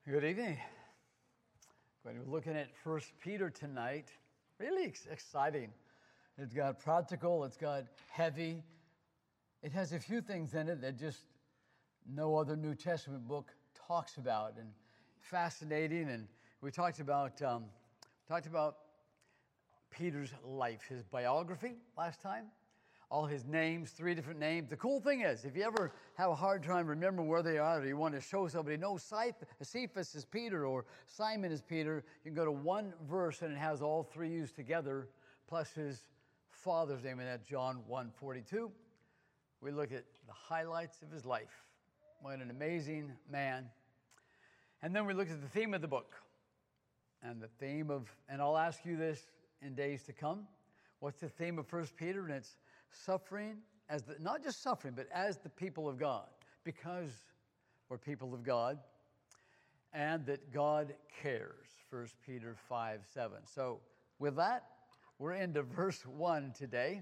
Good evening. Going to be looking at 1 Peter tonight. Really exciting. It's got practical, it's got heavy. It has a few things in it that just no other New Testament book talks about, and fascinating. And we talked about Peter's life, his biography last time. All his names, 3 different names. The cool thing is, if you ever have a hard time remembering where they are, or you want to show somebody, no, Cephas is Peter, or Simon is Peter, you can go to one verse and it has all 3 used together, plus his father's name, and that's John 1:42. We look at the highlights of his life. What an amazing man. And then we look at the theme of the book. And the theme of, and I'll ask you this in days to come, what's the theme of 1 Peter? And it's suffering, not just suffering, but as the people of God, because we're people of God, and that God cares, 1 Peter 5:7. So with that, we're into verse 1 today,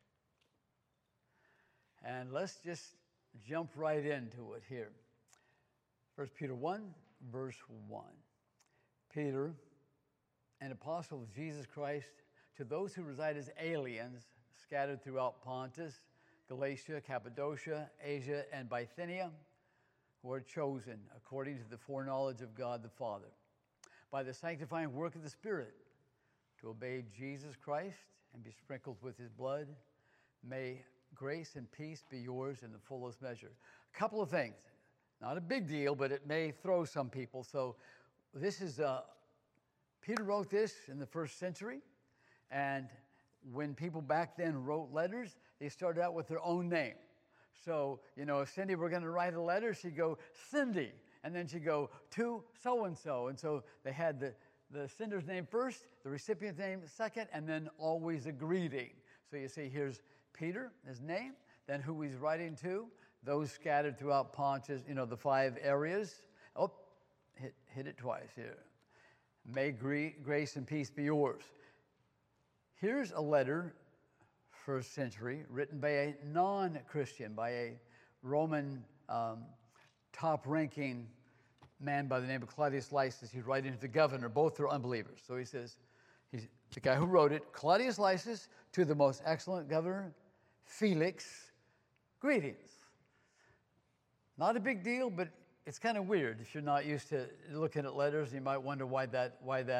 and let's just jump right into it here. 1 Peter 1, verse 1. Peter, an apostle of Jesus Christ, to those who reside as aliens, scattered throughout Pontus, Galatia, Cappadocia, Asia, and Bithynia, who are chosen according to the foreknowledge of God the Father, by the sanctifying work of the Spirit, to obey Jesus Christ and be sprinkled with his blood. May grace and peace be yours in the fullest measure. A couple of things. Not a big deal, but it may throw some people. So this is, Peter wrote this in the 1st century, and when people back then wrote letters, they started out with their own name. So, if Cindy were going to write a letter, she'd go, Cindy, and then she'd go, to so-and-so. And so they had the sender's name first, the recipient's name second, and then always a greeting. So you see, here's Peter, his name, then who he's writing to, those scattered throughout Pontus, the 5 areas. Oh, hit it twice here. May grace and peace be yours. Here's a letter, 1st century, written by a non-Christian, by a Roman top-ranking man by the name of Claudius Lysis. He's writing to the governor. Both are unbelievers. So he says, he's the guy who wrote it, Claudius Lysis, to the most excellent governor, Felix, greetings. Not a big deal, but it's kind of weird. If you're not used to looking at letters, you might wonder why that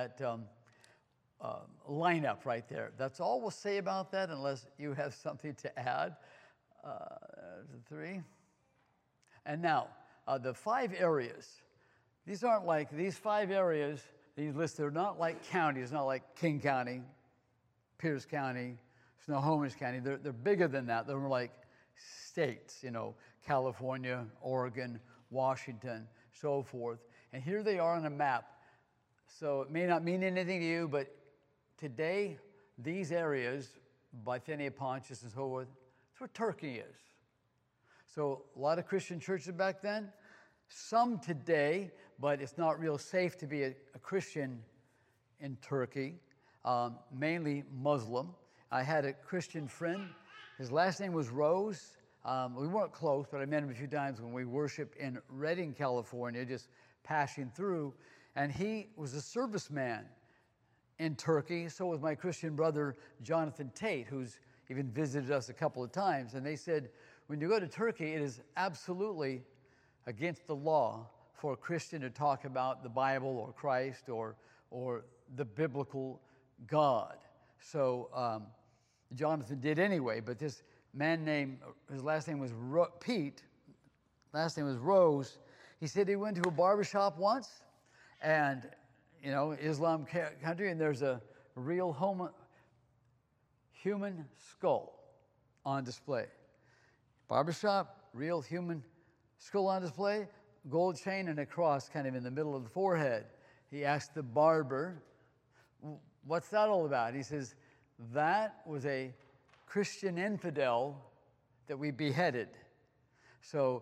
line up right there. That's all we'll say about that, unless you have something to add. 3. And now, the 5 areas. These 5 areas, these lists, they're not like counties, not like King County, Pierce County, Snohomish County. They're bigger than that. They're more like states, California, Oregon, Washington, so forth. And here they are on a map. So it may not mean anything to you, but today, these areas, Bithynia, Pontus, and so forth, that's where Turkey is. So a lot of Christian churches back then, some today, but it's not real safe to be a Christian in Turkey, mainly Muslim. I had a Christian friend. His last name was Rose. We weren't close, but I met him a few times when we worshiped in Redding, California, just passing through. And he was a serviceman in Turkey. So was my Christian brother, Jonathan Tate, who's even visited us a couple of times. And they said, when you go to Turkey, it is absolutely against the law for a Christian to talk about the Bible or Christ or the biblical God. So Jonathan did anyway, but this man his last name was Pete, last name was Rose. He said he went to a barbershop once, and, Islam country, and there's a real human skull on display. Barbershop, real human skull on display, gold chain and a cross kind of in the middle of the forehead. He asked the barber, what's that all about? He says, that was a Christian infidel that we beheaded. So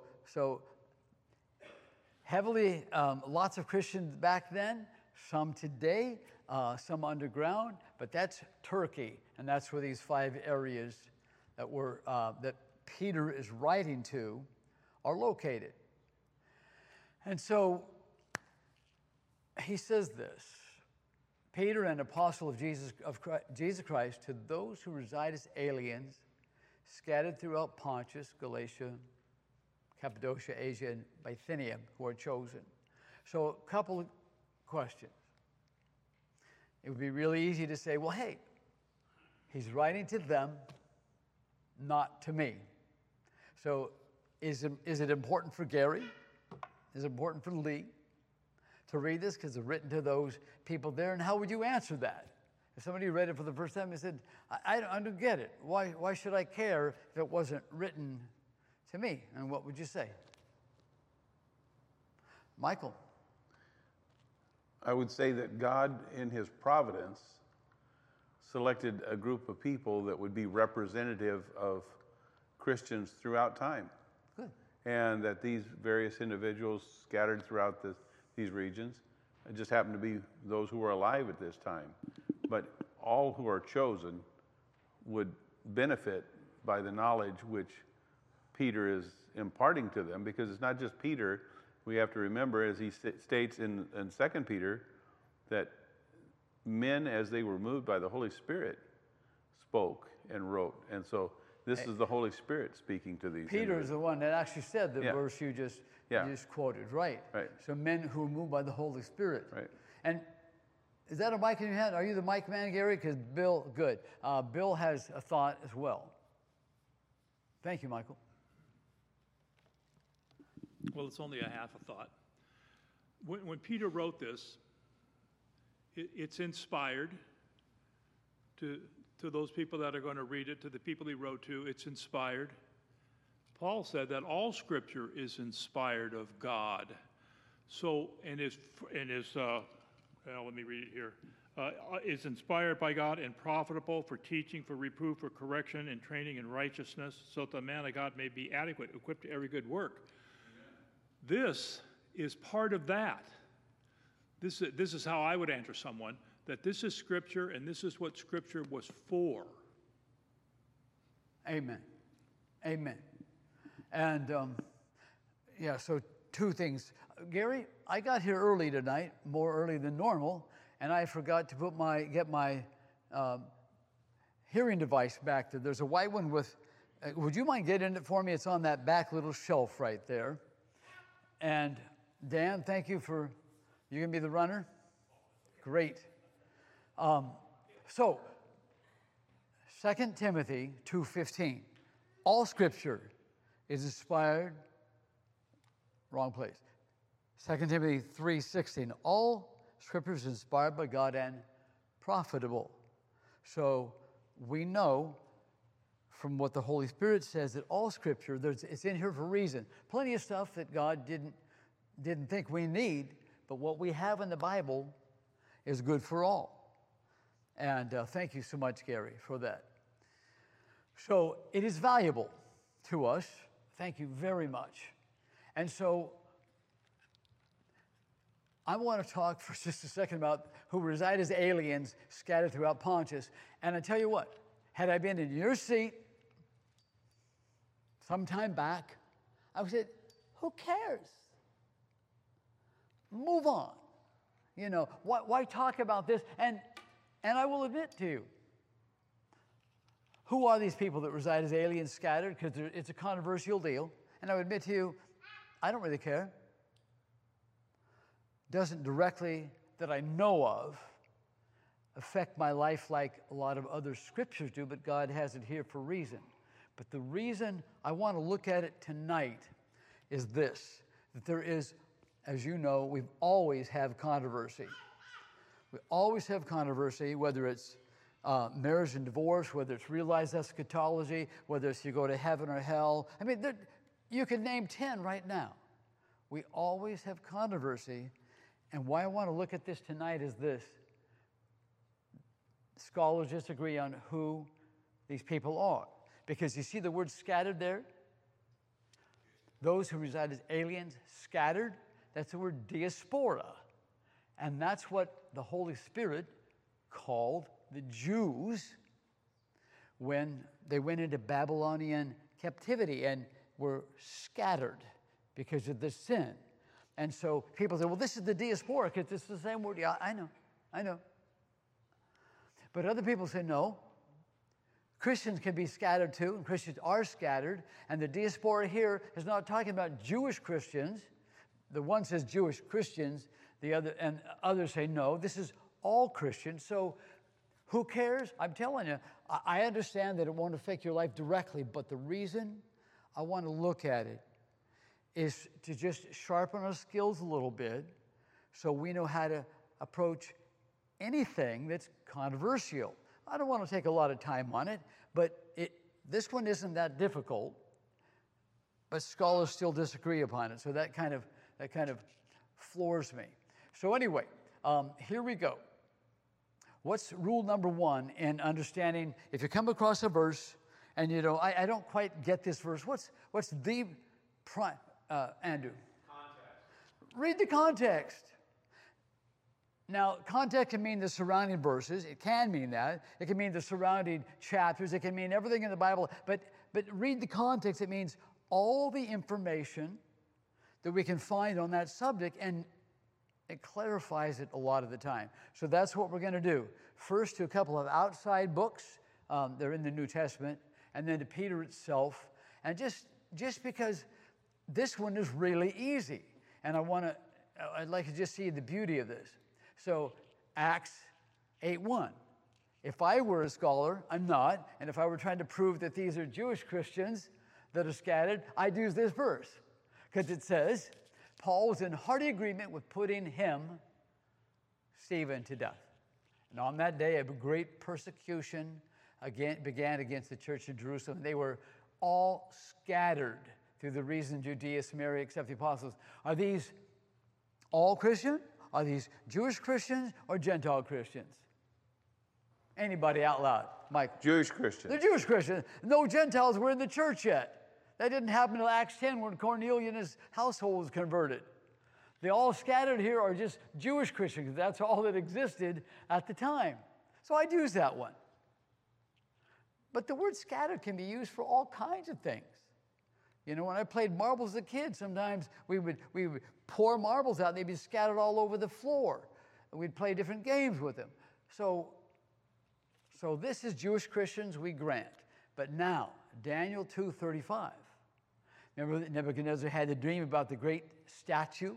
heavily, lots of Christians back then, some today, some underground, but that's Turkey, and that's where these 5 areas that Peter is writing to are located. And so he says this, Peter, an apostle of Jesus Christ, to those who reside as aliens, scattered throughout Pontus, Galatia, Cappadocia, Asia, and Bithynia, who are chosen. So a couple of questions. It would be really easy to say, well, hey, he's writing to them, not to me. So is it important for Gary? Is it important for Lee to read this because it's written to those people there? And how would you answer that? If somebody read it for the first time and said, I don't get it. Why should I care if it wasn't written to me? And what would you say? Michael. I would say that God, in his providence, selected a group of people that would be representative of Christians throughout time. Good. And that these various individuals scattered throughout these regions just happen to be those who are alive at this time. But all who are chosen would benefit by the knowledge which Peter is imparting to them, because it's not just Peter. We have to remember, as he states in 2 Peter, that men, as they were moved by the Holy Spirit, spoke and wrote. And so this is the Holy Spirit speaking to these. Peter is the one that actually said the verse you just quoted, right? Right. So men who are moved by the Holy Spirit. Right. And is that a mic in your hand? Are you the mic man, Gary? Because Bill, good. Bill has a thought as well. Thank you, Michael. Well, it's only a half a thought. When Peter wrote this, it's inspired to those people that are going to read it, to the people he wrote to. It's inspired. Paul said that all Scripture is inspired of God. So, let me read it here. Is inspired by God and profitable for teaching, for reproof, for correction, and training in righteousness, so that the man of God may be adequate, equipped to every good work. This is part of that. This is how I would answer someone, that this is Scripture and this is what Scripture was for. Amen. Amen. And so two things. Gary, I got here early tonight, more early than normal, and I forgot to get my hearing device back there. There's a white one with, would you mind getting it for me? It's on that back little shelf right there. And Dan, thank you for, you gonna be the runner? Great. So, 2 Timothy 2:15, all Scripture is inspired, wrong place. 2 Timothy 3:16, all Scripture is inspired by God and profitable. So we know from what the Holy Spirit says that all Scripture, it's in here for a reason. Plenty of stuff that God didn't think we need, but what we have in the Bible is good for all. And thank you so much, Gary, for that. So it is valuable to us. Thank you very much. And so I want to talk for just a second about who reside as aliens scattered throughout Pontus. And I tell you what, had I been in your seat some time back, I would say, who cares? Move on. You know, why talk about this? And I will admit to you, who are these people that reside as aliens scattered? Because it's a controversial deal. And I would admit to you, I don't really care. Doesn't directly, that I know of, affect my life like a lot of other scriptures do, but God has it here for a reason. But the reason I want to look at it tonight is this, that there is, as you know, we've always have controversy. We always have controversy, whether it's marriage and divorce, whether it's realized eschatology, whether it's you go to heaven or hell. I mean, you can name 10 right now. We always have controversy. And why I want to look at this tonight is this. Scholars disagree on who these people are. Because you see the word scattered there? Those who reside as aliens, scattered, that's the word diaspora. And that's what the Holy Spirit called the Jews when they went into Babylonian captivity and were scattered because of the sin. And so people say, well, this is the diaspora because it's the same word. Yeah, I know. But other people say, no. Christians can be scattered too, and Christians are scattered. And the diaspora here is not talking about Jewish Christians. The one says Jewish Christians, the other, and others say no. This is all Christians. So who cares? I'm telling you, I understand that it won't affect your life directly, but the reason I want to look at it is to just sharpen our skills a little bit so we know how to approach anything that's controversial. I don't want to take a lot of time on it, but this one isn't that difficult, but scholars still disagree upon it, so that kind of floors me. So anyway, here we go. What's rule number one in understanding, if you come across a verse and you know, I don't quite get this verse, what's the Andrew? Context. Read the context. Now, context can mean the surrounding verses. It can mean that. It can mean the surrounding chapters. It can mean everything in the Bible. But read the context. It means all the information that we can find on that subject, and it clarifies it a lot of the time. So that's what we're going to do. First to a couple of outside books. They're in the New Testament. And then to Peter itself. And just because this one is really easy. And I'd like to just see the beauty of this. So Acts 8:1. If I were a scholar, I'm not, and if I were trying to prove that these are Jewish Christians that are scattered, I'd use this verse. Because it says, Paul was in hearty agreement with putting him, Stephen, to death. And on that day, a great persecution began against the church of Jerusalem. They were all scattered through the region of Judea, Samaria, except the apostles. Are these all Christian? Are these Jewish Christians or Gentile Christians? Anybody out loud? Mike? Jewish Christians. They're Jewish Christians. No Gentiles were in the church yet. That didn't happen until Acts 10 when Cornelius and his household was converted. They all scattered here are just Jewish Christians. That's all that existed at the time. So I'd use that one. But the word scattered can be used for all kinds of things. You know, when I played marbles as a kid, sometimes we would pour marbles out, and they'd be scattered all over the floor. And we'd play different games with them. So this is Jewish Christians, we grant. But now, Daniel 2:35. Remember Nebuchadnezzar had a dream about the great statue?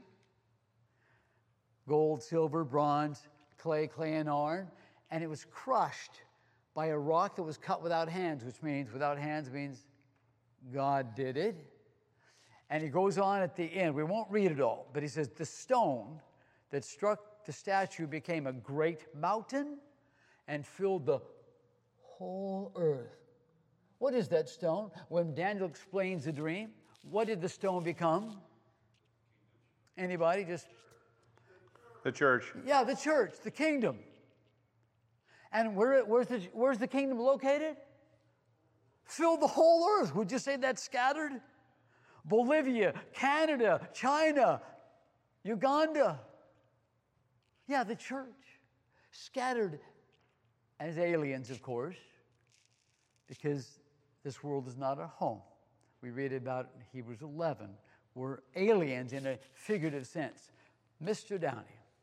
Gold, silver, bronze, clay, and iron. And it was crushed by a rock that was cut without hands, which means without hands means God did it. And he goes on at the end. We won't read it all, but he says, the stone that struck the statue became a great mountain and filled the whole earth. What is that stone? When Daniel explains the dream, what did the stone become? Anybody? Just the church. Yeah, the church, the kingdom. And where's the kingdom located? Filled the whole earth. Would you say that's scattered? Bolivia, Canada, China, Uganda. Yeah, the church. Scattered as aliens, of course, because this world is not our home. We read about in Hebrews 11. We're aliens in a figurative sense. Mr. Downey.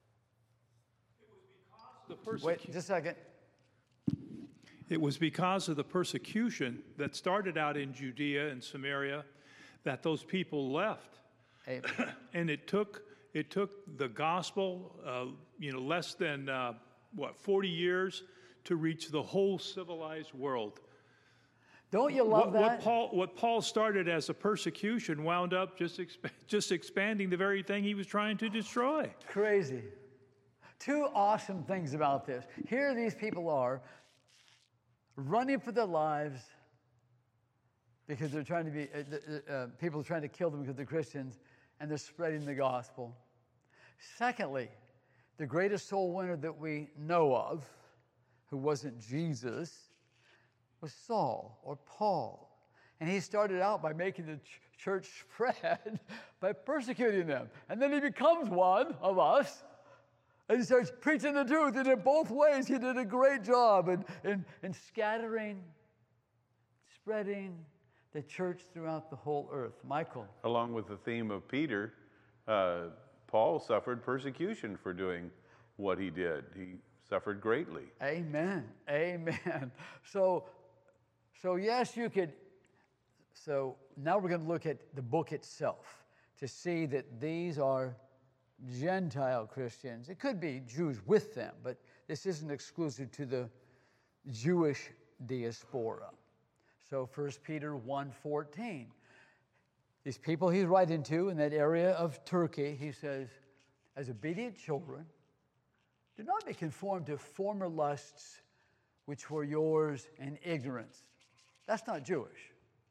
Wait just a second. It was because of the persecution that started out in Judea and Samaria that those people left. And it took the gospel, less than 40 years to reach the whole civilized world. Don't you love that? What Paul started as a persecution wound up just expanding the very thing he was trying to destroy. Crazy. Two awesome things about this. Here these people are running for their lives because they're trying to be, people are trying to kill them because they're Christians, and they're spreading the gospel. Secondly, the greatest soul winner that we know of, who wasn't Jesus, was Saul or Paul. And he started out by making the church spread by persecuting them. And then he becomes one of us, and he starts preaching the truth. And in both ways, he did a great job in scattering, spreading the church throughout the whole earth. Michael. Along with the theme of Peter, Paul suffered persecution for doing what he did. He suffered greatly. Amen. Amen. So yes, you could. So now we're going to look at the book itself to see that these are Gentile Christians. It could be Jews with them, but this isn't exclusive to the Jewish diaspora. So 1 Peter 1:14. These people he's writing to in that area of Turkey, he says, as obedient children, do not be conformed to former lusts which were yours in ignorance. That's not Jewish.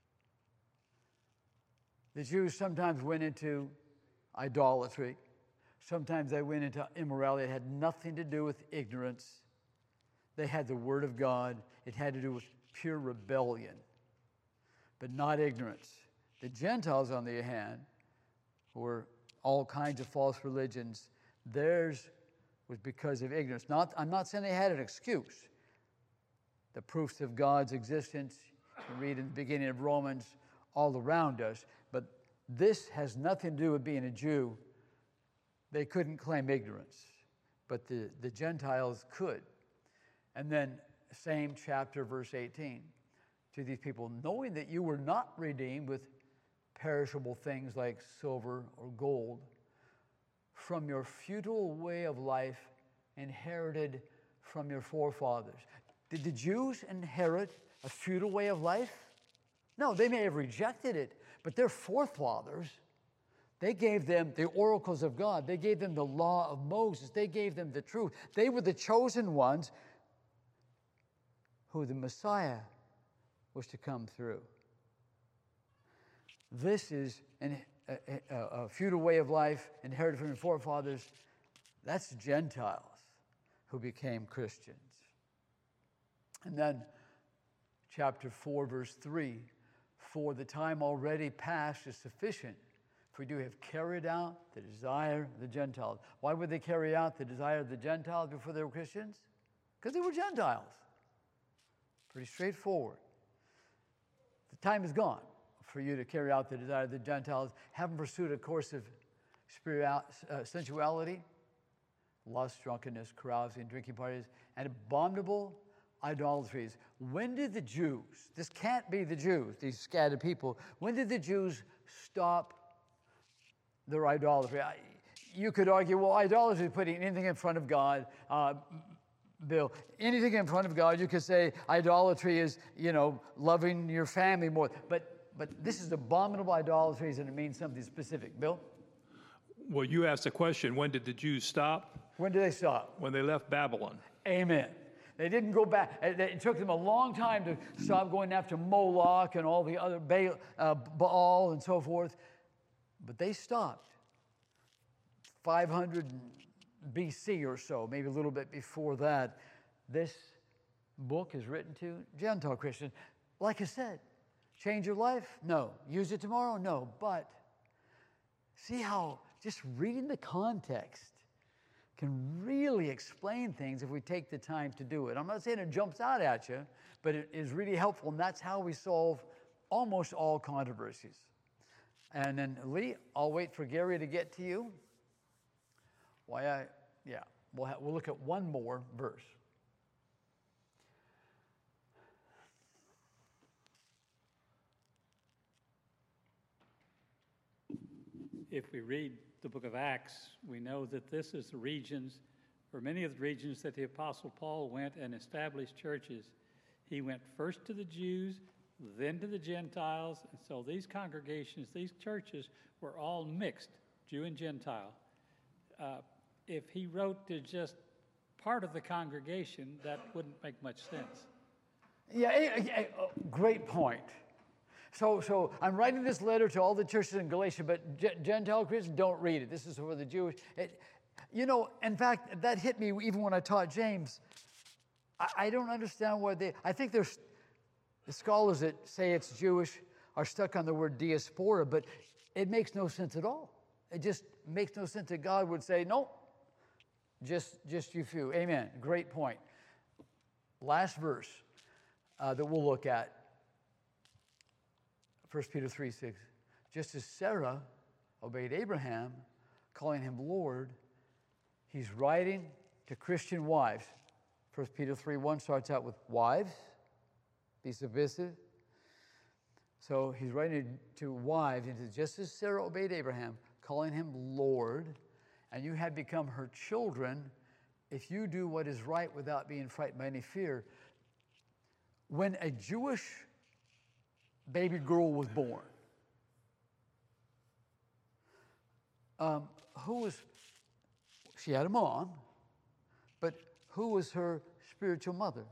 The Jews sometimes went into idolatry. Sometimes they went into immorality. It had nothing to do with ignorance. They had the Word of God. It had to do with pure rebellion, but not ignorance. The Gentiles, on the other hand, who were all kinds of false religions, theirs was because of ignorance. I'm not saying they had an excuse. The proofs of God's existence, you read in the beginning of Romans, all around us, but this has nothing to do with being a Jew. They couldn't claim ignorance, but the Gentiles could. And then, same chapter, verse 18, to these people, knowing that you were not redeemed with perishable things like silver or gold from your futile way of life inherited from your forefathers. Did the Jews inherit a futile way of life? No, they may have rejected it, but their forefathers, they gave them the oracles of God. They gave them the law of Moses. They gave them the truth. They were the chosen ones who the Messiah was to come through. This is a futile way of life inherited from your forefathers. That's Gentiles who became Christians. And then chapter 4, verse 3, for the time already past is sufficient for you to have carried out the desire of the Gentiles. Why would they carry out the desire of the Gentiles before they were Christians? Because they were Gentiles. Pretty straightforward. The time is gone for you to carry out the desire of the Gentiles. Haven't pursued a course of sensuality, lust, drunkenness, carousing, drinking parties, and abominable idolatries. When did the Jews, this can't be the Jews, these scattered people, when did the Jews stop their idolatry? You could argue, well, idolatry is putting anything in front of God. Bill, anything in front of God, you could say idolatry is, loving your family more. But this is abominable idolatries, and it means something specific. Bill? Well, you asked the question, when did the Jews stop? When did they stop? When they left Babylon. Amen. They didn't go back. It took them a long time to stop going after Moloch and all the other Baal and so forth. But they stopped. 500 BC or so, maybe a little bit before that. This book is written to Gentile Christians. Like I said, change your life? No. Use it tomorrow? No. But see how just reading the context can really explain things if we take the time to do it. I'm not saying it jumps out at you, but it is really helpful, and that's how we solve almost all controversies. And then, Lee, I'll wait for Gary to get to you. We'll look at one more verse. If we read the book of Acts, we know that this is the regions, or many of the regions that the Apostle Paul went and established churches. He went first to the Jews, then to the Gentiles, and so these congregations, these churches were all mixed, Jew and Gentile. If he wrote to just part of the congregation, that wouldn't make much sense. Great point. So I'm writing this letter to all the churches in Galatia, but Gentile Christians don't read it. This is for the Jewish. In fact, that hit me even when I taught James. I don't understand why I think there's the scholars that say it's Jewish are stuck on the word diaspora, but it makes no sense at all. It just makes no sense that God would say, no, just you few. Amen. Great point. Last verse that we'll look at. 1 Peter 3:6, just as Sarah obeyed Abraham, calling him Lord, he's writing to Christian wives. 1 Peter 3:1 starts out with wives, be submissive. So he's writing to wives, and says, just as Sarah obeyed Abraham, calling him Lord, and you have become her children, if you do what is right without being frightened by any fear. When a Jewish baby girl was born, she had a mom, but who was her spiritual mother?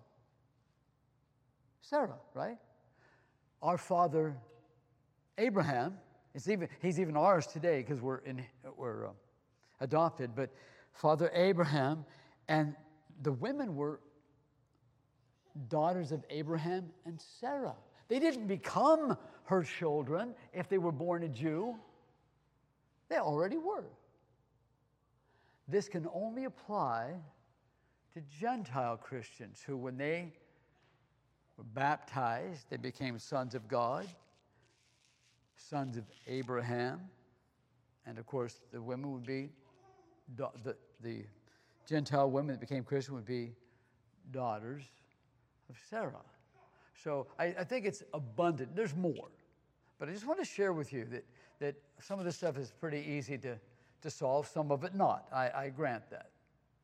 Sarah, right? Our father Abraham, he's even ours today because we're adopted, but Father Abraham, and the women were daughters of Abraham and Sarah. They didn't become her children if they were born a Jew. They already were. This can only apply to Gentile Christians who, when they were baptized, they became sons of God, sons of Abraham, and of course the women would be, the Gentile women that became Christian would be daughters of Sarah. So I think it's abundant. There's more. But I just want to share with you that some of this stuff is pretty easy to solve, some of it not. I grant that.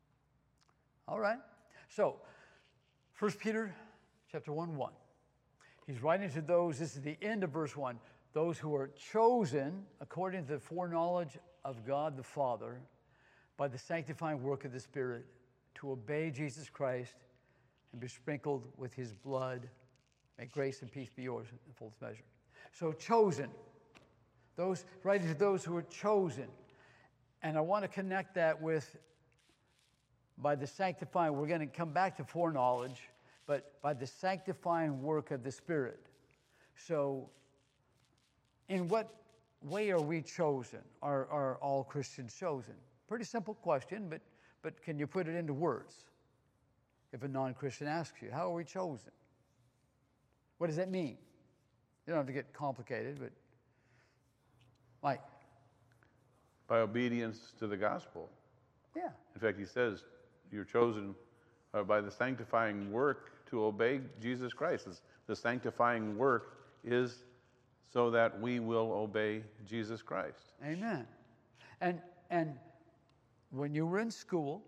All right. So 1 Peter chapter 1:1. He's writing to those, this is the end of verse 1, those who are chosen according to the foreknowledge of God the Father by the sanctifying work of the Spirit to obey Jesus Christ and be sprinkled with his blood. May grace and peace be yours in fullest measure. So chosen, those writing to those who are chosen. And I want to connect that with by the sanctifying, we're going to come back to foreknowledge, but by the sanctifying work of the Spirit. So in what way are we chosen? Are all Christians chosen? Pretty simple question, but can you put it into words? If a non-Christian asks you, how are we chosen? What does that mean? You don't have to get complicated, but Mike. By obedience to the gospel. Yeah. In fact, he says you're chosen by the sanctifying work to obey Jesus Christ. The sanctifying work is so that we will obey Jesus Christ. Amen. And when you were in school,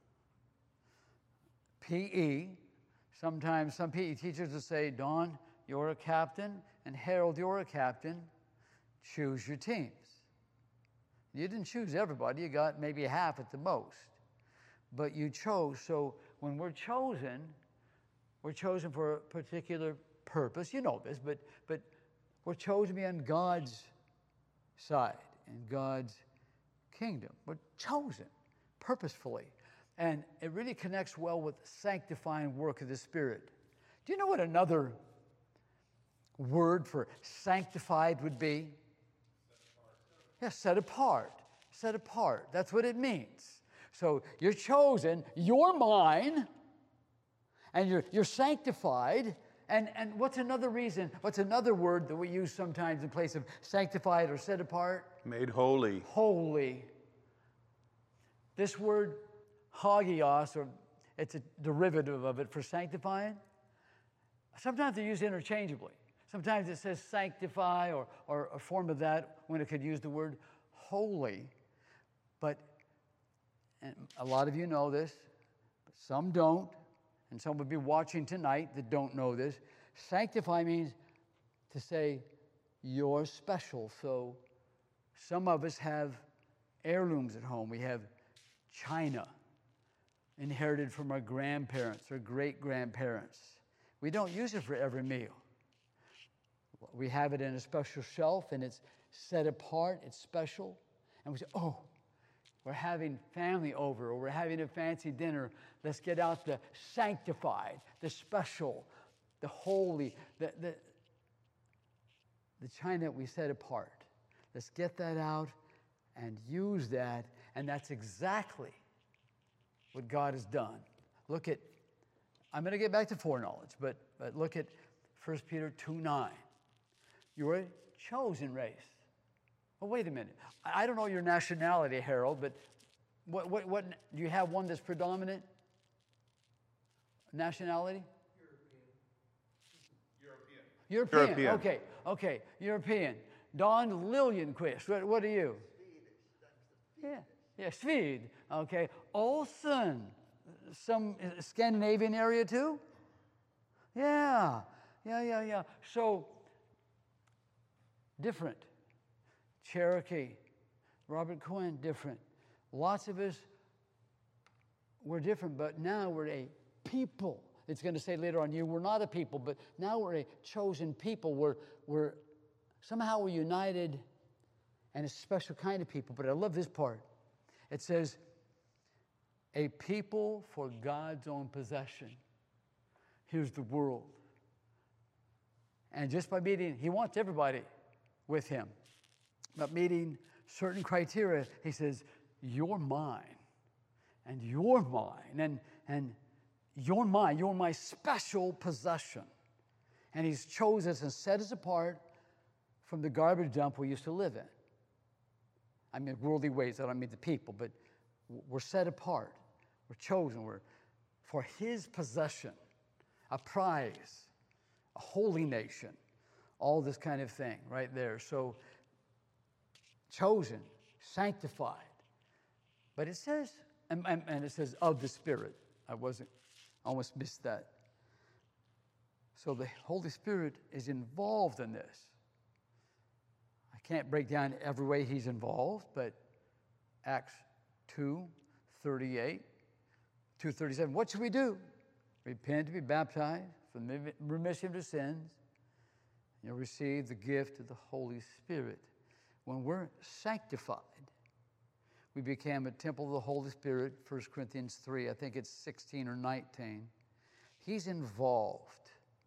PE, sometimes some PE teachers will say, Don, you're a captain, and Harold, you're a captain. Choose your teams. You didn't choose everybody. You got maybe half at the most. But you chose. So when we're chosen for a particular purpose. You know this, but we're chosen to be on God's side, in God's kingdom. We're chosen purposefully. And it really connects well with sanctifying work of the Spirit. Do you know what another word for sanctified would be? Yeah, set apart. Set apart. That's what it means. So you're chosen, you're mine, and you're sanctified. And what's another reason? What's another word that we use sometimes in place of sanctified or set apart? Made holy. Holy. This word hagios, or it's a derivative of it for sanctifying. Sometimes they're used interchangeably. Sometimes it says sanctify or a form of that when it could use the word holy. But and a lot of you know this, but some don't, and some would be watching tonight that don't know this. Sanctify means to say you're special. So some of us have heirlooms at home. We have china inherited from our grandparents or great-grandparents. We don't use it for every meal. We have it in a special shelf, and it's set apart, it's special. And we say, oh, we're having family over, or we're having a fancy dinner. Let's get out the sanctified, the special, the holy, the china that we set apart. Let's get that out and use that, and that's exactly what God has done. Look at, I'm going to get back to foreknowledge, but look at 1 Peter 2:9. You're a chosen race. Oh, wait a minute. I don't know your nationality, Harold, but what do you have one that's predominant? Nationality? European. European. Okay. European. Don Lillienquist. What are you? Yeah, Swede. Okay. Olsen. Some Scandinavian area too? Yeah. So, different. Cherokee. Robert Cohen, different. Lots of us were different, but now we're a people. It's going to say later on, you were not a people, but now we're a chosen people. We're somehow united and a special kind of people. But I love this part. It says, a people for God's own possession. Here's the world. And just by meeting, he wants everybody with him. But meeting certain criteria, he says, you're mine. And you're mine. And you're mine. You're my special possession. And he's chosen us and set us apart from the garbage dump we used to live in. I mean, worldly ways. I don't mean the people, but we're set apart. We're chosen. We're for his possession, a prize, a holy nation, all this kind of thing right there. So, chosen, sanctified. But it says, and it says of the Spirit. Almost missed that. So the Holy Spirit is involved in this. I can't break down every way he's involved, but Acts 2:38, 2:37. What should we do? Repent to be baptized for the remission of the sins. You'll receive the gift of the Holy Spirit. When we're sanctified, we became a temple of the Holy Spirit, 1 Corinthians 3, I think it's 16 or 19. He's involved.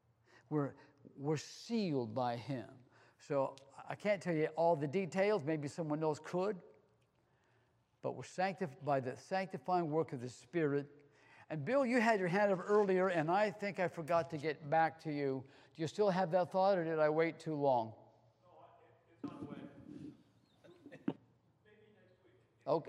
We're sealed by him. So I can't tell you all the details. Maybe someone else could. But we're sanctified by the sanctifying work of the Spirit. And Bill, you had your hand up earlier, and I think I forgot to get back to you. Do you still have that thought, or did I wait too long? No, it's on the way. Okay.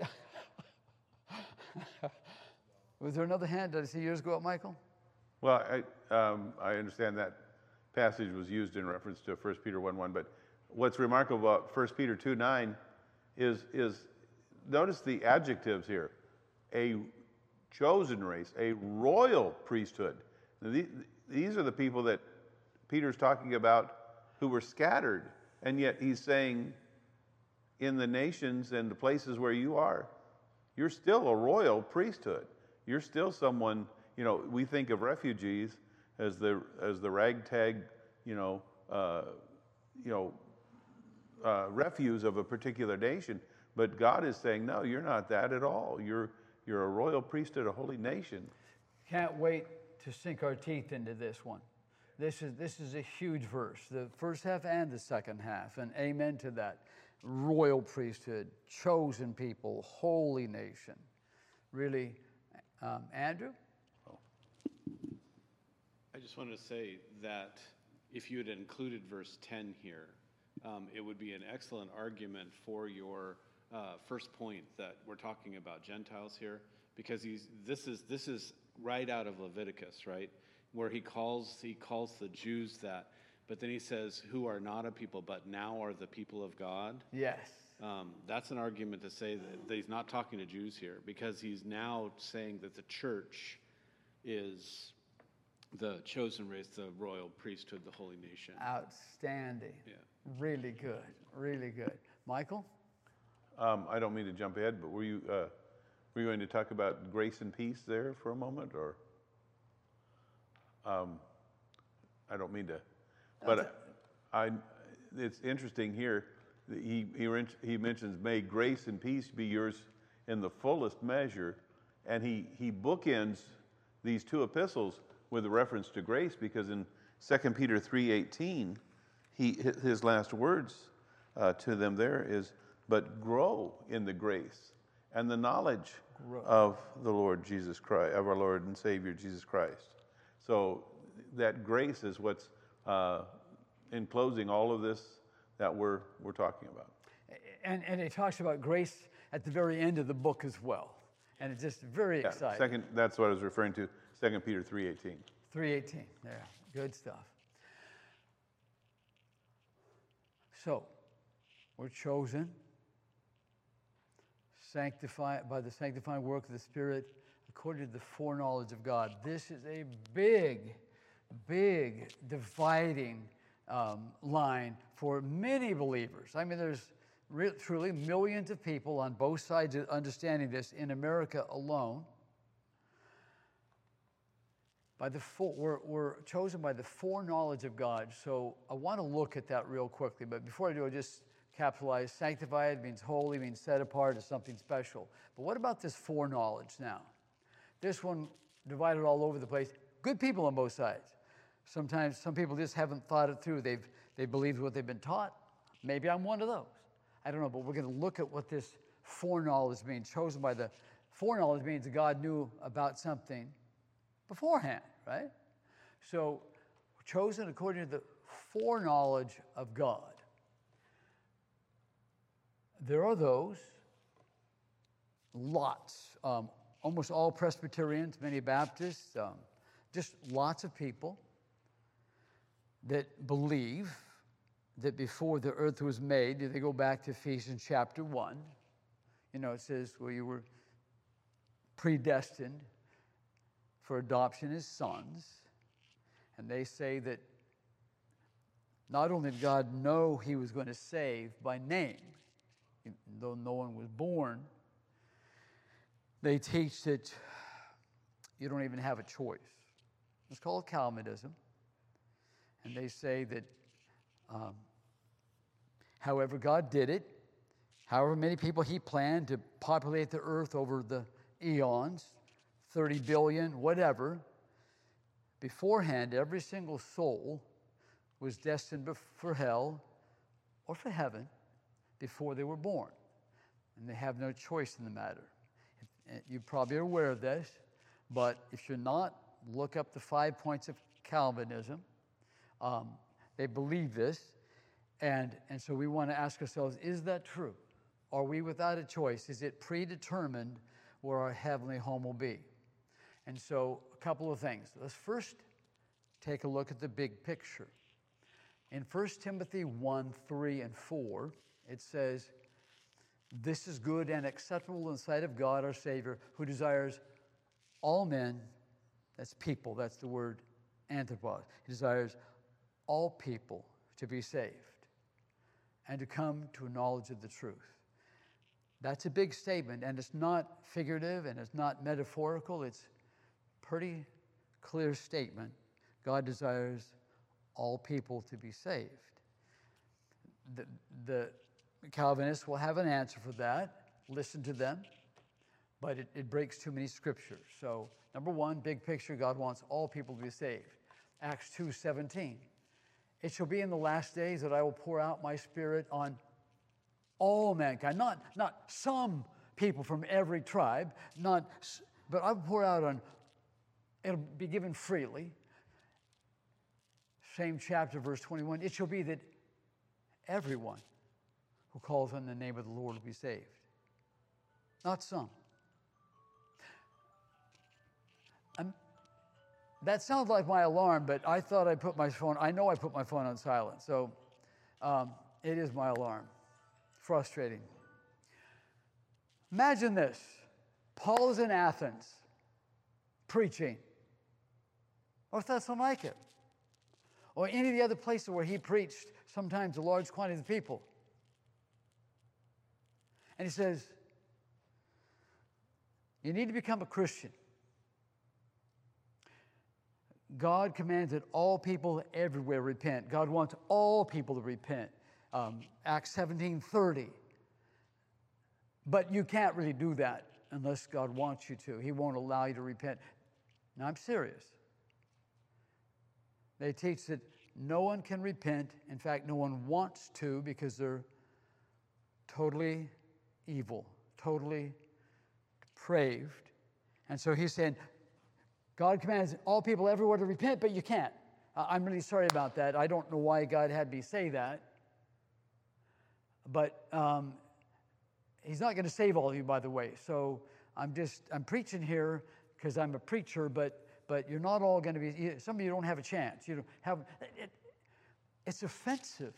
Was there another hand? Did I see yours go up, Michael? Well, I understand that passage was used in reference to 1 Peter 1:1, but what's remarkable about 1 Peter 2:9 is notice the adjectives here: a chosen race, a royal priesthood. Now, these are the people that Peter's talking about who were scattered, and yet he's saying, in the nations and the places where you are, you're still a royal priesthood. You're still someone, we think of refugees as the ragtag, refuse of a particular nation. But God is saying, no, you're not that at all. You're a royal priesthood, a holy nation. Can't wait to sink our teeth into this one. This is a huge verse, the first half and the second half, and amen to that. Royal priesthood, chosen people, holy nation. Really, Andrew? I just wanted to say that if you had included verse 10 here, it would be an excellent argument for your first point that we're talking about Gentiles here, because this is right out of Leviticus, right, where he calls the Jews that. But then he says, who are not a people, but now are the people of God. Yes. That's an argument to say that he's not talking to Jews here, because he's now saying that the church is the chosen race, the royal priesthood, the holy nation. Outstanding. Yeah. Really good. Really good. Michael? I don't mean to jump ahead, but were you going to talk about grace and peace there for a moment, or? I don't mean to. But it's interesting here. He mentions, may grace and peace be yours in the fullest measure. And he bookends these two epistles with a reference to grace, because in 2 Peter 3:18, his last words to them there is, but grow in the grace and the knowledge of the Lord Jesus Christ, of our Lord and Savior Jesus Christ. So that grace is what's enclosing all of this that we're talking about. And it talks about grace at the very end of the book as well. And it's just very Yeah, exciting. that's what I was referring to, 2 Peter 3:18. 3:18, there, good stuff. So, we're chosen, sanctified by the sanctifying work of the Spirit, according to the foreknowledge of God. This is a big dividing line for many believers. I mean, there's truly millions of people on both sides of understanding this in America alone. We're chosen by the foreknowledge of God. So I want to look at that real quickly. But before I do, I just capitalize. Sanctified means holy, means set apart as something special. But what about this foreknowledge now? This one divided all over the place. Good people on both sides. Sometimes some people just haven't thought it through. They believed what they've been taught. Maybe I'm one of those. I don't know, but we're going to look at what this foreknowledge means. Chosen by the foreknowledge means that God knew about something beforehand, right? So, chosen according to the foreknowledge of God. There are those, lots, almost all Presbyterians, many Baptists, just lots of people that believe that before the earth was made, they go back to Ephesians chapter 1. You know, it says, well, you were predestined for adoption as sons. And they say that not only did God know he was going to save by name, though no one was born, they teach that you don't even have a choice. It's called Calvinism. And they say that however God did it, however many people he planned to populate the earth over the eons, 30 billion, whatever, beforehand, every single soul was destined for hell or for heaven before they were born. And they have no choice in the matter. You probably are aware of this, but if you're not, look up the 5 points of Calvinism. They believe this, and so we want to ask ourselves, is that true? Are we without a choice? Is it predetermined where our heavenly home will be? And so a couple of things. Let's first take a look at the big picture. In 1 Timothy 1, 3, and 4, it says, this is good and acceptable in the sight of God our Savior, who desires all men, that's people, that's the word anthropos. He desires all people to be saved and to come to a knowledge of the truth. That's a big statement, and it's not figurative and it's not metaphorical. It's a pretty clear statement. God desires all people to be saved. The Calvinists will have an answer for that. Listen to them, but it breaks too many scriptures. So, number one, big picture, God wants all people to be saved. Acts 2:17. It shall be in the last days that I will pour out my Spirit on all mankind, not some people from every tribe, but I will pour out on, it'll be given freely. Same chapter, verse 21. It shall be that everyone who calls on the name of the Lord will be saved. Not some. That sounds like my alarm, but I thought I put my phone, I know I put my phone on silent, so it is my alarm. Frustrating. Imagine this. Paul is in Athens preaching. Or that's unlike it. Or any of the other places where he preached, sometimes a large quantity of people. And he says, you need to become a Christian. God commands that all people everywhere repent. God wants all people to repent. Acts 17:30. But you can't really do that unless God wants you to. He won't allow you to repent. Now, I'm serious. They teach that no one can repent. In fact, no one wants to because they're totally evil, totally depraved. And so he's saying, God commands all people everywhere to repent, but you can't. I'm really sorry about that. I don't know why God had me say that. But He's not going to save all of you, by the way. So I'm preaching here because I'm a preacher, but you're not all going to be, some of you don't have a chance. You don't have, it's offensive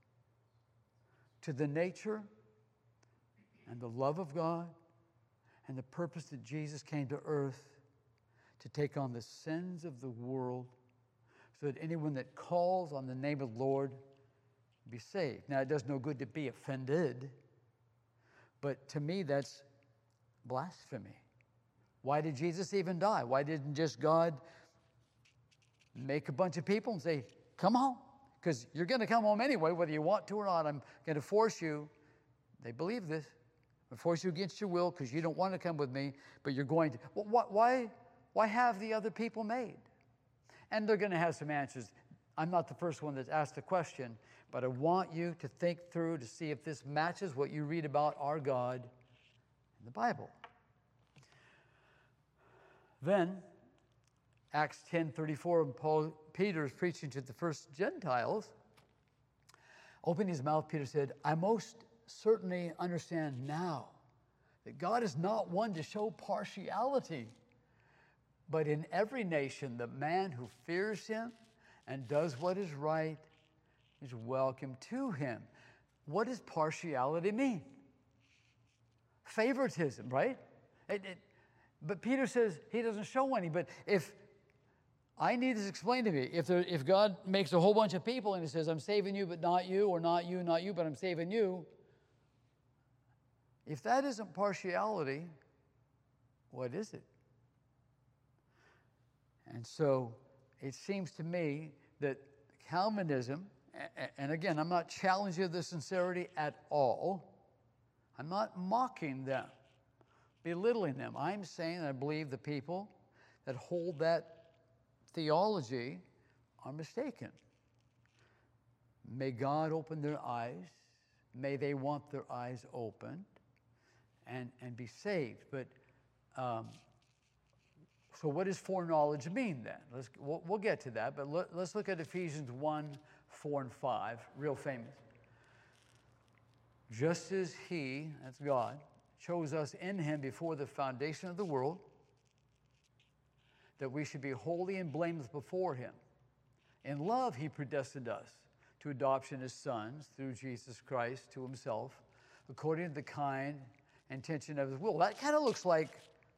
to the nature and the love of God and the purpose that Jesus came to earth to take on the sins of the world so that anyone that calls on the name of the Lord be saved. Now, it does no good to be offended, but to me, that's blasphemy. Why did Jesus even die? Why didn't just God make a bunch of people and say, come home? Because you're going to come home anyway, whether you want to or not. I'm going to force you. They believe this. I'm going to force you against your will because you don't want to come with me, but you're going to. Well, why have the other people made? And they're going to have some answers. I'm not the first one that's asked the question, but I want you to think through to see if this matches what you read about our God in the Bible. Then, Acts 10:34, Peter is preaching to the first Gentiles. Opening his mouth, Peter said, I most certainly understand now that God is not one to show partiality, but in every nation the man who fears him and does what is right is welcome to him. What does partiality mean? Favoritism, right? But Peter says he doesn't show any. But if I need this explained to me, if God makes a whole bunch of people and he says, I'm saving you, but not you, or not you, but I'm saving you, if that isn't partiality, what is it? And so it seems to me that Calvinism, and again, I'm not challenging the sincerity at all. I'm not mocking them, belittling them. I'm saying I believe the people that hold that theology are mistaken. May God open their eyes. May they want their eyes opened and be saved. But so what does foreknowledge mean then? We'll get to that, but let's look at Ephesians 1:4-5, real famous. Just as he, that's God, chose us in him before the foundation of the world, that we should be holy and blameless before him. In love, he predestined us to adoption as sons through Jesus Christ to himself, according to the kind intention of his will. That kind of looks like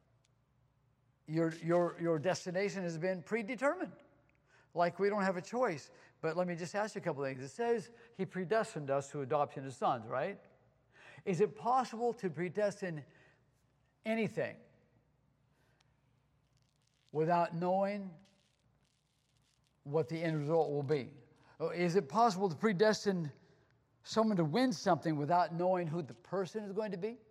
your destination has been predetermined, like we don't have a choice. But let me just ask you a couple of things. It says he predestined us to adoption as sons, right? Is it possible to predestine anything without knowing what the end result will be? Is it possible to predestine someone to win something without knowing who the person is going to be?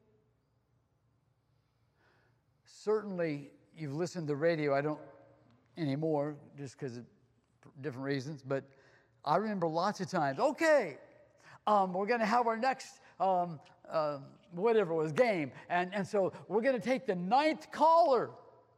Certainly, you've listened to the radio. I don't anymore, just because of different reasons, but I remember lots of times, okay, we're going to have our next, whatever it was, game, and so we're going to take the 9th caller.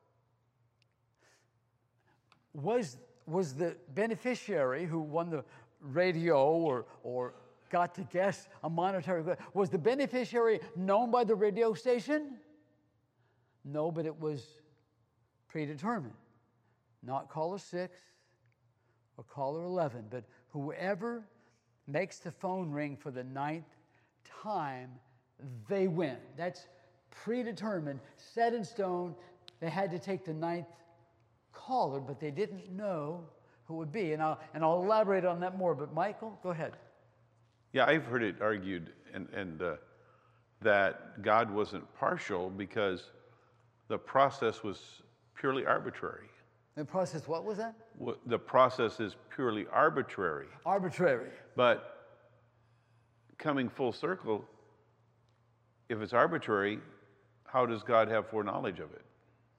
Was the beneficiary who won the radio or got to guess a monetary, was the beneficiary known by the radio station? No, but it was predetermined. Not caller 6 or caller 11, but whoever makes the phone ring for the 9th time, they win. That's predetermined, set in stone. They had to take the 9th caller, but they didn't know who it would be. And I'll elaborate on that more. But Michael, go ahead. Yeah, I've heard it argued and that God wasn't partial because the process was purely arbitrary. The process, what was that? The process is purely arbitrary. Arbitrary. But coming full circle, if it's arbitrary, how does God have foreknowledge of it?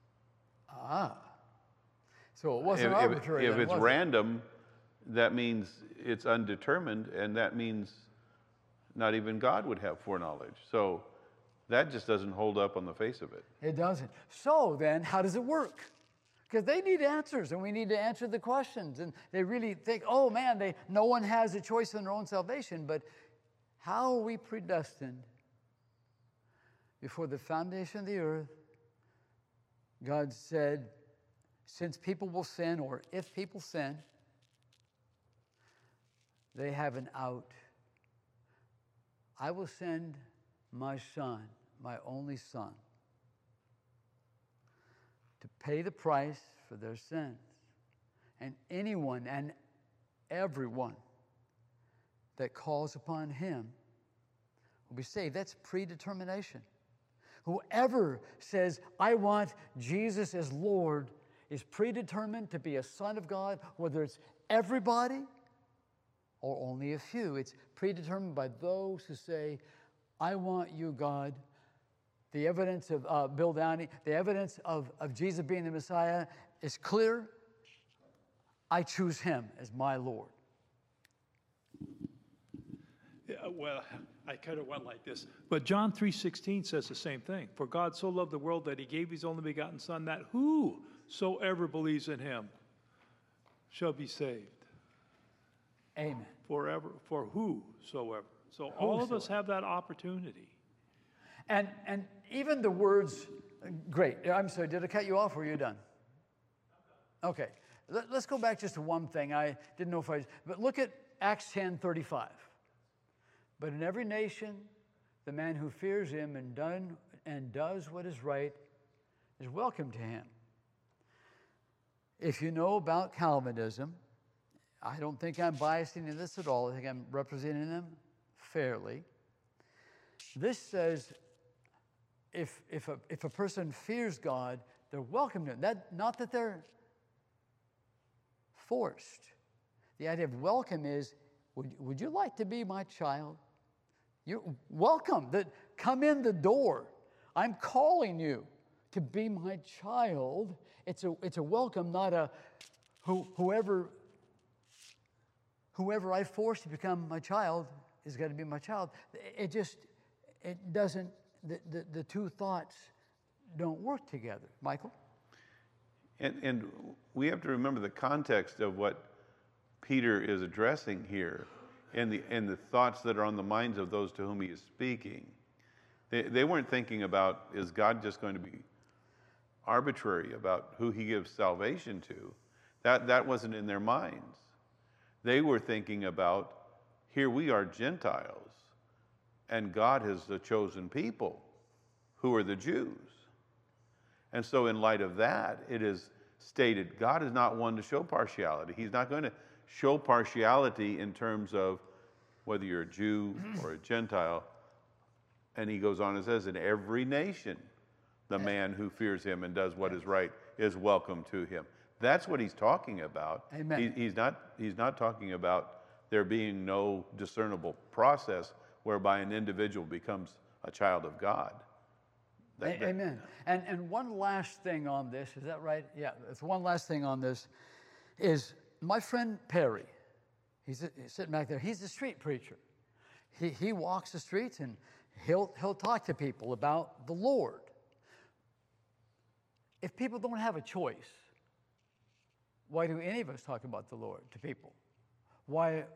So it wasn't arbitrary. If it's random, that means it's undetermined, and that means not even God would have foreknowledge. So that just doesn't hold up on the face of it. It doesn't. So then, how does it work? Because they need answers, and we need to answer the questions. And they really think, oh man, no one has a choice in their own salvation. But how are we predestined before the foundation of the earth, God said, since people will sin, or if people sin, they have an out. I will send my son, my only son, to pay the price for their sins. And anyone and everyone that calls upon him will be saved. That's predetermination. Whoever says, I want Jesus as Lord, is predetermined to be a son of God, whether it's everybody or only a few. It's predetermined by those who say, I want you, God. The evidence of Bill Downey, the evidence of Jesus being the Messiah is clear. I choose him as my Lord. Yeah, well, I kind of went like this. But John 3:16 says the same thing. For God so loved the world that he gave his only begotten Son, that whosoever believes in him shall be saved. Amen. Forever, for whosoever. So all of us have that opportunity. And even the words, great. I'm sorry, did I cut you off or are you done? Okay. Let's go back just to one thing. I didn't know if but look at Acts 10:35. But in every nation, the man who fears him and does what is right is welcome to him. If you know about Calvinism, I don't think I'm biasing in this at all. I think I'm representing them fairly. This says if a person fears God, they're welcome to him. Not that they're forced. The idea of welcome is, would you like to be my child? You're welcome. Come in the door. I'm calling you to be my child. It's a welcome, not a whoever I force to become my child is going to be my child. It doesn't. The two thoughts don't work together. Michael? And we have to remember the context of what Peter is addressing here and the thoughts that are on the minds of those to whom he is speaking. They weren't thinking about, is God just going to be arbitrary about who he gives salvation to? That wasn't in their minds. They were thinking about, here we are Gentiles, and God has the chosen people, who are the Jews. And so in light of that, it is stated, God is not one to show partiality. He's not going to show partiality in terms of whether you're a Jew or a Gentile. And he goes on and says, in every nation, the man who fears him and does what is right is welcome to him. That's what he's talking about. Amen. He's not talking about there being no discernible process whereby an individual becomes a child of God. Amen. And one last thing on this, is that right? Yeah, it's one last thing on this, is my friend Perry, he's sitting back there, he's a street preacher. He walks the streets and he'll talk to people about the Lord. If people don't have a choice, why do any of us talk about the Lord to people? Why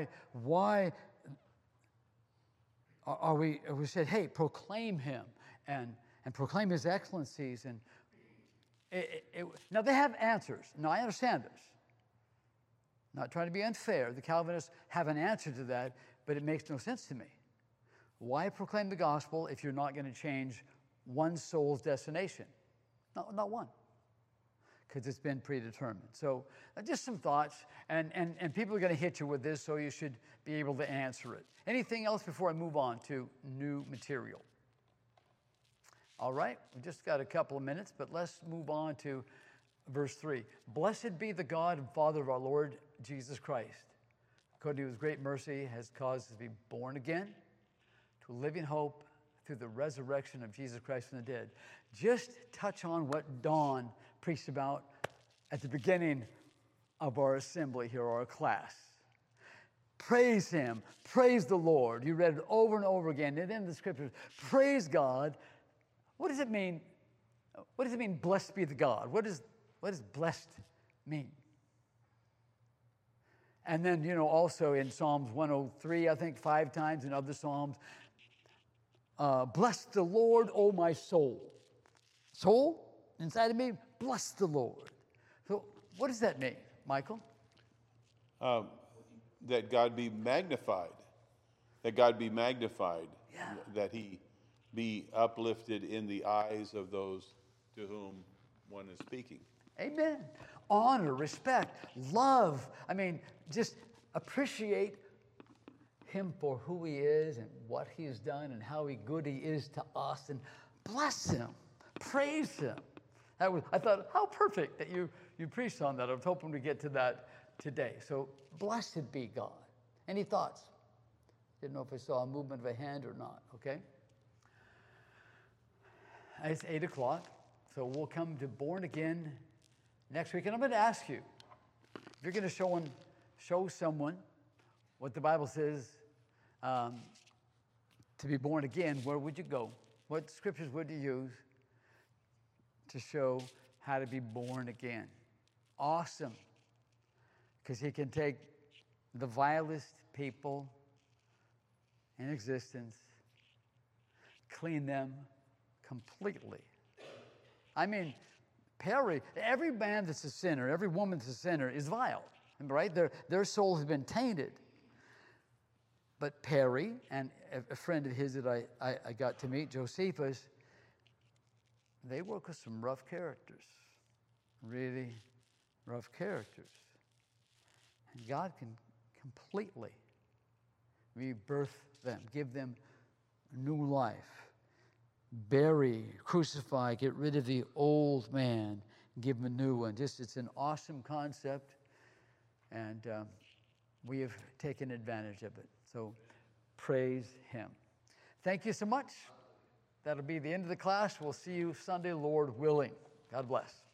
are we said, hey, proclaim him and proclaim his excellencies? And now they have answers. Now I understand this. Not trying to be unfair. The Calvinists have an answer to that, but it makes no sense to me. Why proclaim the gospel if you're not going to change one soul's destination? Not one. Because it's been predetermined. So just some thoughts, and people are going to hit you with this, so you should be able to answer it. Anything else before I move on to new material? All right, we've just got a couple of minutes, but let's move on to verse 3. Blessed be the God and Father of our Lord Jesus Christ. According to his great mercy, has caused us to be born again to a living hope through the resurrection of Jesus Christ from the dead. Just touch on what Don preached about at the beginning of our assembly here, our class. Praise him. Praise the Lord. You read it over and over again. And in the scriptures, praise God. What does it mean? What does it mean, blessed be the God? What does blessed mean? And then, also in Psalms 103, I think 5 times, in other Psalms, bless the Lord, O my soul. Soul inside of me, bless the Lord. So what does that mean, Michael? That God be magnified. That God be magnified. Yeah. That he be uplifted in the eyes of those to whom one is speaking. Amen. Honor, respect, love. I mean, just appreciate him for who he is and what he has done and how good he is to us, and bless him, praise him. I thought, how perfect that you preached on that. I was hoping to get to that today. So blessed be God. Any thoughts? Didn't know if I saw a movement of a hand or not, okay? It's 8 o'clock, so we'll come to Born Again next week. And I'm going to ask you, if you're going to show someone what the Bible says to be born again, where would you go? What scriptures would you use to show how to be born again? Awesome. Because he can take the vilest people in existence, clean them completely. I mean, Perry, every man that's a sinner, every woman that's a sinner is vile, right? Their soul has been tainted. But Perry and a friend of his that I got to meet, Josephus, they work with some rough characters, really rough characters. And God can completely rebirth them, give them new life, bury, crucify, get rid of the old man, give him a new one. It's an awesome concept, and we have taken advantage of it. So praise him. Thank you so much. That'll be the end of the class. We'll see you Sunday, Lord willing. God bless.